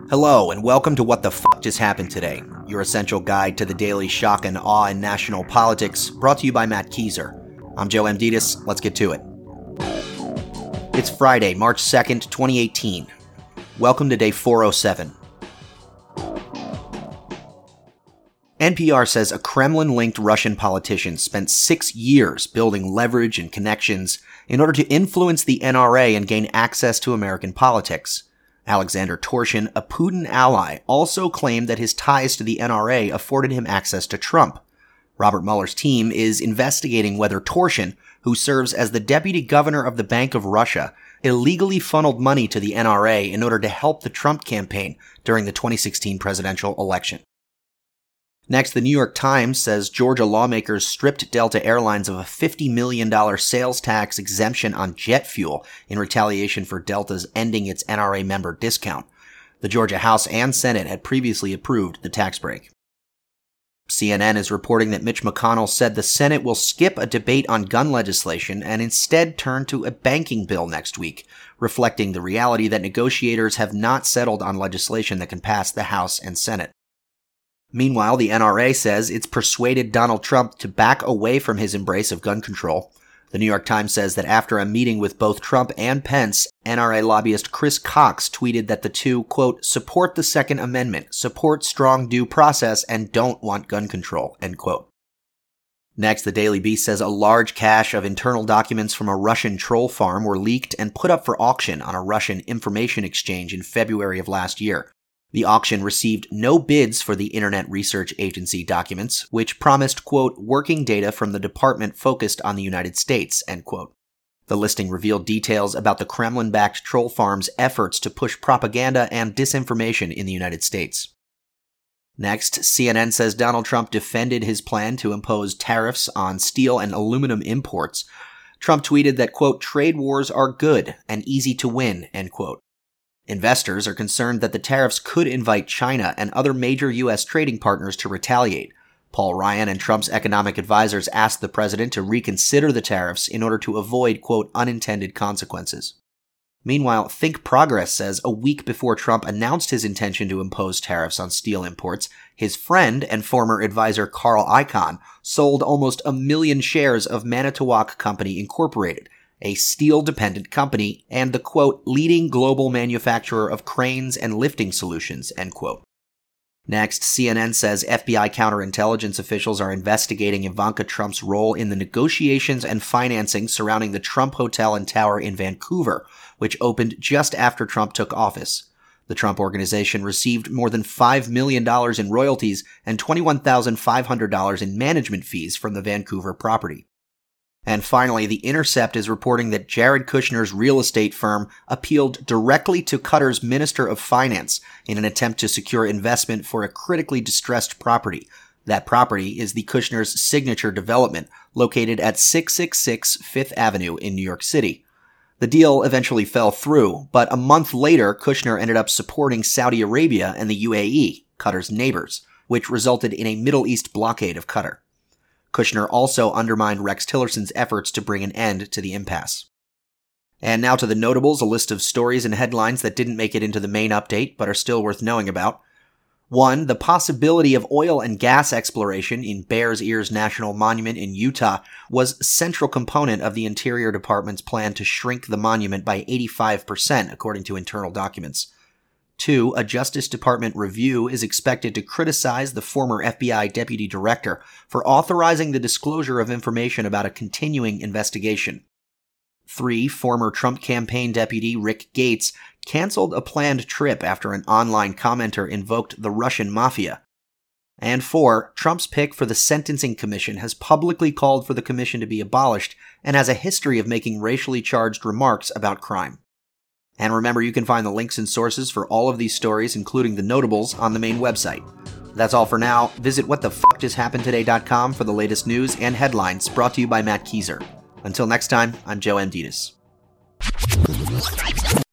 Hello, and welcome to What the Fuck Just Happened Today, your essential guide to the daily shock and awe in national politics, brought to you by Matt Kieser. I'm Joe Amditis. Let's get to it. It's Friday, March 2nd, 2018. Welcome to day 407. NPR says a Kremlin-linked Russian politician spent 6 years building leverage and connections in order to influence the NRA and gain access to American politics. Alexander Torshin, a Putin ally, also claimed that his ties to the NRA afforded him access to Trump. Robert Mueller's team is investigating whether Torshin, who serves as the deputy governor of the Bank of Russia, illegally funneled money to the NRA in order to help the Trump campaign during the 2016 presidential election. Next, the New York Times says Georgia lawmakers stripped Delta Airlines of a $50 million sales tax exemption on jet fuel in retaliation for Delta's ending its NRA member discount. The Georgia House and Senate had previously approved the tax break. CNN is reporting that Mitch McConnell said the Senate will skip a debate on gun legislation and instead turn to a banking bill next week, reflecting the reality that negotiators have not settled on legislation that can pass the House and Senate. Meanwhile, the NRA says it's persuaded Donald Trump to back away from his embrace of gun control. The New York Times says that after a meeting with both Trump and Pence, NRA lobbyist Chris Cox tweeted that the two, quote, support the Second Amendment, support strong due process, and don't want gun control, end quote. Next, the Daily Beast says a large cache of internal documents from a Russian troll farm were leaked and put up for auction on a Russian information exchange in February of last year. The auction received no bids for the Internet Research Agency documents, which promised, quote, working data from the department focused on the United States, end quote. The listing revealed details about the Kremlin-backed troll farm's efforts to push propaganda and disinformation in the United States. Next, CNN says Donald Trump defended his plan to impose tariffs on steel and aluminum imports. Trump tweeted that, quote, trade wars are good and easy to win, end quote. Investors are concerned that the tariffs could invite China and other major U.S. trading partners to retaliate. Paul Ryan and Trump's economic advisors asked the president to reconsider the tariffs in order to avoid, quote, unintended consequences. Meanwhile, Think Progress says a week before Trump announced his intention to impose tariffs on steel imports, his friend and former advisor Carl Icahn sold almost 1 million shares of Manitowoc Company Incorporated, a steel-dependent company, and the, quote, leading global manufacturer of cranes and lifting solutions, end quote. Next, CNN says FBI counterintelligence officials are investigating Ivanka Trump's role in the negotiations and financing surrounding the Trump Hotel and Tower in Vancouver, which opened just after Trump took office. The Trump Organization received more than $5 million in royalties and $21,500 in management fees from the Vancouver property. And finally, The Intercept is reporting that Jared Kushner's real estate firm appealed directly to Qatar's Minister of Finance in an attempt to secure investment for a critically distressed property. That property is the Kushner's signature development, located at 666 Fifth Avenue in New York City. The deal eventually fell through, but a month later, Kushner ended up supporting Saudi Arabia and the UAE, Qatar's neighbors, which resulted in a Middle East blockade of Qatar. Kushner also undermined Rex Tillerson's efforts to bring an end to the impasse. And now to the notables, a list of stories and headlines that didn't make it into the main update, but are still worth knowing about. 1. The possibility of oil and gas exploration in Bears Ears National Monument in Utah was a central component of the Interior Department's plan to shrink the monument by 85%, according to internal documents. 2. A Justice Department review is expected to criticize the former FBI deputy director for authorizing the disclosure of information about a continuing investigation. 3. Former Trump campaign deputy Rick Gates canceled a planned trip after an online commenter invoked the Russian mafia. And 4. Trump's pick for the Sentencing Commission has publicly called for the commission to be abolished and has a history of making racially charged remarks about crime. And remember, you can find the links and sources for all of these stories, including the notables, on the main website. That's all for now. Visit whatthefuckjusthappenedtoday.com for the latest news and headlines, brought to you by Matt Kieser. Until next time, I'm Joe Amditis.